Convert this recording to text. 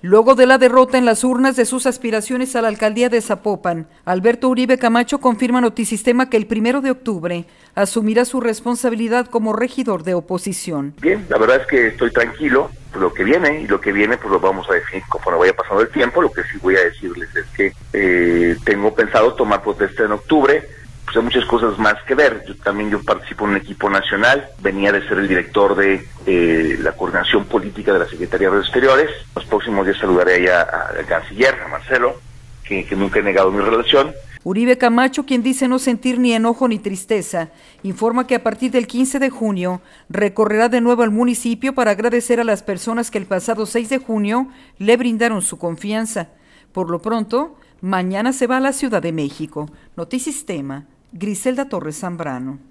Luego de la derrota en las urnas de sus aspiraciones a la alcaldía de Zapopan, Alberto Uribe Camacho confirma a Notisistema que el 1 de octubre asumirá su responsabilidad como regidor de oposición. Bien, la verdad es que estoy tranquilo por lo que viene, y lo que viene pues lo vamos a definir conforme vaya pasando el tiempo. Lo que sí voy a decirles es que tengo pensado tomar protesta en octubre. Pues hay muchas cosas más que ver. Yo participo en un equipo nacional, venía de ser el director de la coordinación política de la Secretaría de Exteriores. Los próximos días saludaré allá al canciller, a Marcelo, que nunca he negado mi relación. Uribe Camacho, quien dice no sentir ni enojo ni tristeza, informa que a partir del 15 de junio recorrerá de nuevo al municipio para agradecer a las personas que el pasado 6 de junio le brindaron su confianza. Por lo pronto, mañana se va a la Ciudad de México. Notisistema, Griselda Torres Zambrano.